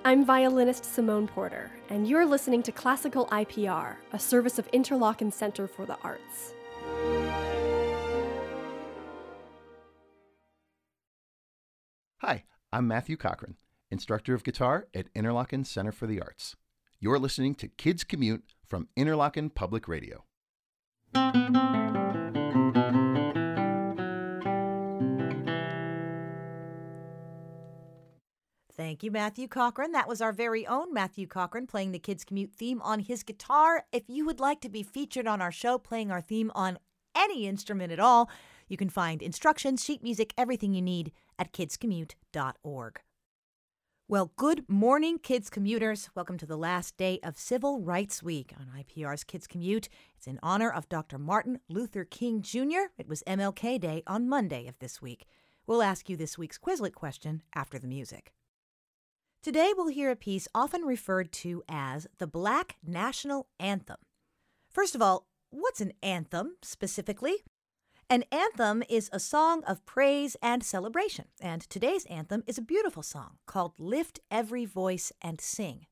I'm violinist Simone Porter, and you're listening to Classical IPR, a service of Interlochen Center for the Arts. Hi, I'm Matthew Cochran, instructor of guitar at Interlochen Center for the Arts. You're listening to Kids Commute from Interlochen Public Radio. Thank you, Matthew Cochran. That was our very own Matthew Cochran playing the Kids Commute theme on his guitar. If you would like to be featured on our show playing our theme on any instrument at all, you can find instructions, sheet music, everything you need at kidscommute.org. Well, good morning, Kids Commuters. Welcome to the last day of Civil Rights Week on IPR's Kids Commute. It's in honor of Dr. Martin Luther King Jr. It was MLK Day on Monday of this week. We'll ask you this week's Quizlet question after the music. Today we'll hear a piece often referred to as the Black National Anthem. First of all, what's an anthem specifically? An anthem is a song of praise and celebration, and today's anthem is a beautiful song called Lift Every Voice and Sing.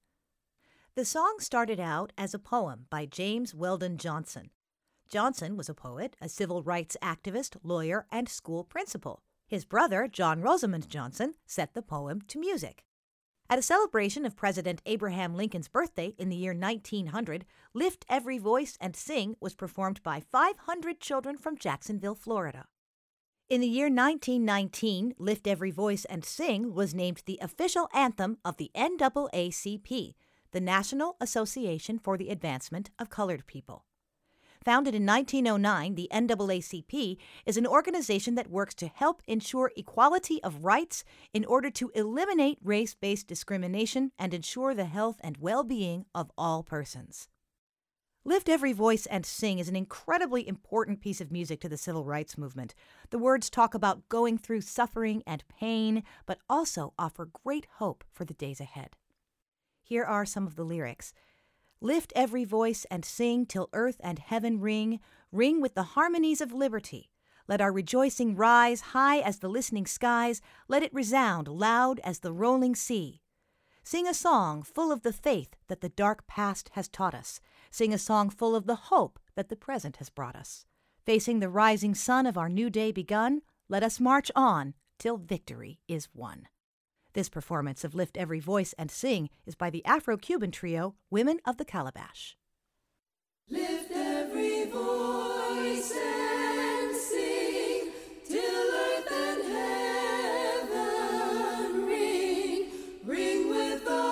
The song started out as a poem by James Weldon Johnson. Johnson was a poet, a civil rights activist, lawyer, and school principal. His brother, John Rosamond Johnson, set the poem to music. At a celebration of President Abraham Lincoln's birthday in the year 1900, Lift Every Voice and Sing was performed by 500 children from Jacksonville, Florida. In the year 1919, Lift Every Voice and Sing was named the official anthem of the NAACP, the National Association for the Advancement of Colored People. Founded in 1909, the NAACP is an organization that works to help ensure equality of rights in order to eliminate race-based discrimination and ensure the health and well-being of all persons. Lift Every Voice and Sing is an incredibly important piece of music to the civil rights movement. The words talk about going through suffering and pain, but also offer great hope for the days ahead. Here are some of the lyrics. Lift every voice and sing till earth and heaven ring, ring with the harmonies of liberty. Let our rejoicing rise high as the listening skies, let it resound loud as the rolling sea. Sing a song full of the faith that the dark past has taught us. Sing a song full of the hope that the present has brought us. Facing the rising sun of our new day begun, let us march on till victory is won. This performance of Lift Every Voice and Sing is by the Afro-Cuban trio Women of the Calabash. Lift every voice and sing till earth and heaven ring, ring with the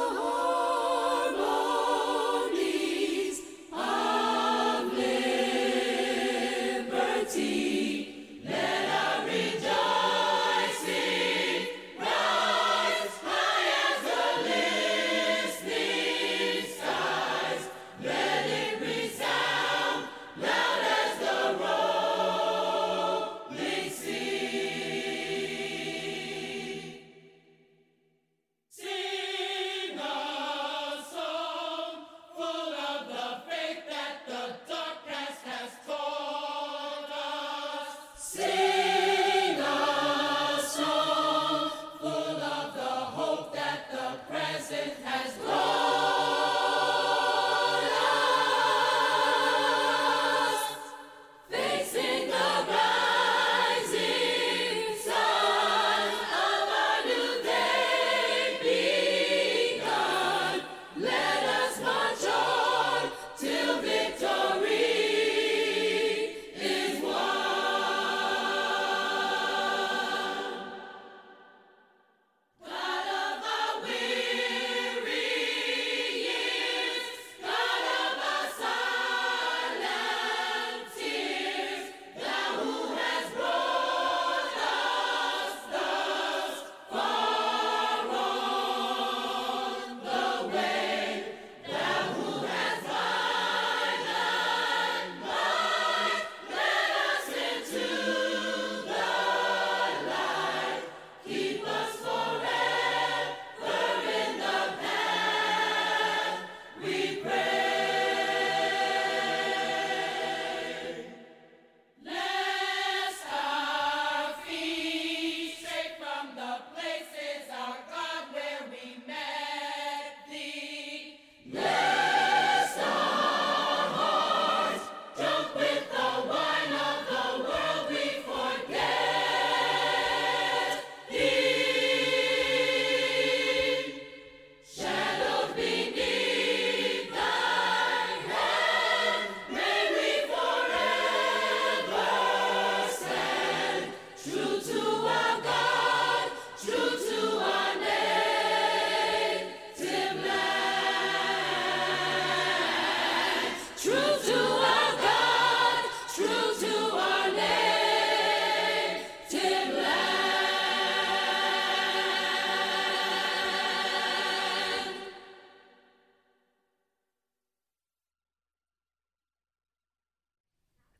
harmonies of liberty. Let our rejoicing rise high as the listening skies. Let it resound loud as the roar.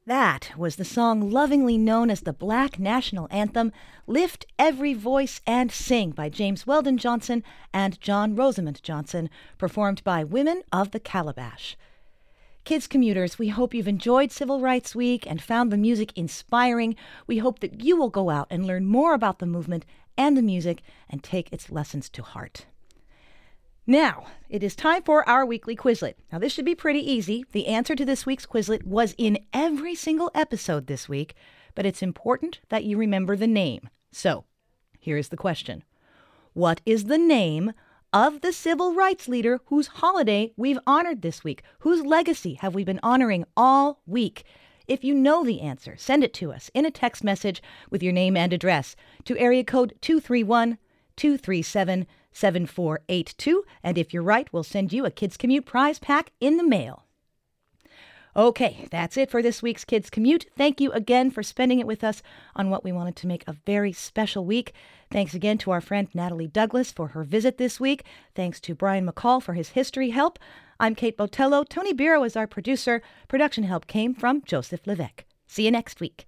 That was the song lovingly known as the Black National Anthem, Lift Every Voice and Sing by James Weldon Johnson and John Rosamond Johnson, performed by Women of the Calabash. Kids Commuters, we hope you've enjoyed Civil Rights Week and found the music inspiring. We hope that you will go out and learn more about the movement and the music and take its lessons to heart. Now, it is time for our weekly Quizlet. Now, this should be pretty easy. The answer to this week's Quizlet was in every single episode this week, but it's important that you remember the name. So, here is the question. What is the name of the civil rights leader whose holiday we've honored this week? Whose legacy have we been honoring all week? If you know the answer, send it to us in a text message with your name and address to area code 231-237-7482, and if you're right, we'll send you a Kids Commute prize pack in the mail. Okay, that's it for this week's Kids Commute. Thank you again for spending it with us on what we wanted to make a very special week. Thanks again to our friend Natalie Douglas for her visit this week. Thanks to Brian McCall for his history help. I'm Kate Botello. Tony Biro is our producer. Production help came from Joseph Levesque. See you next week.